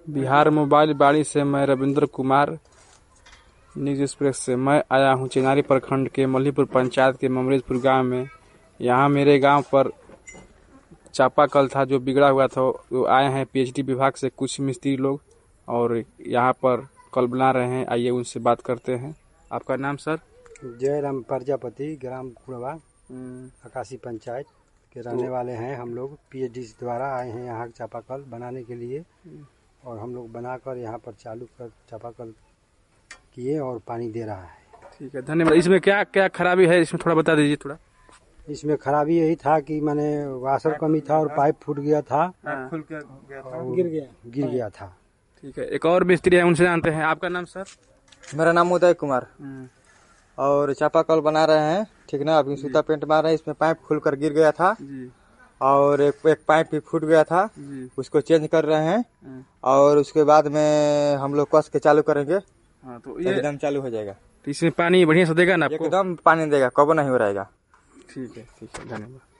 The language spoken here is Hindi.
बिहार मोबाइल बाड़ी से मैं रविंद्र कुमार न्यूज एक्सप्रेस से मैं आया हूं चिनारी प्रखंड के मल्हीपुर पंचायत के ममरेजपुर गांव में। यहां मेरे गांव पर चापाकल था जो बिगड़ा हुआ था। वो आए हैं पीएचडी विभाग से कुछ मिस्त्री लोग और यहां पर कल बना रहे हैं। आइए उनसे बात करते हैं। आपका नाम सर? जयराम प्रजापति, ग्राम कुड़वा, आकाशी पंचायत के रहने वाले हैं। हम लोग पीएचडी द्वारा आए हैं यहाँ चापाकल बनाने के लिए और हम लोग बनाकर यहाँ पर चालू कर चापाकल किए और पानी दे रहा है। ठीक है, धन्यवाद। इसमें क्या क्या खराबी है, इसमें थोड़ा बता दीजिए। थोड़ा इसमें खराबी यही था कि मैंने वाशर कमी था और पाइप फूट गया था, खुल गया था, गिर गया था। ठीक है, एक और मिस्त्री है, उनसे जानते हैं। आपका नाम सर? मेरा नाम उदय कुमार और चापाकल बना रहे हैं। ठीक ना, अभी सूता पेंट मार रहे हैं। इसमें पाइप खुलकर गिर गया था जी। और एक पाइप भी फूट गया था जी। उसको चेंज कर रहे हैं और उसके बाद में हम लोग कस के चालू करेंगे। हाँ, तो ये एकदम चालू हो जाएगा। तो इसमें पानी बढ़िया से देगा ना आपको? एकदम पानी देगा, कब नहीं हो रहेगा। ठीक है, धन्यवाद।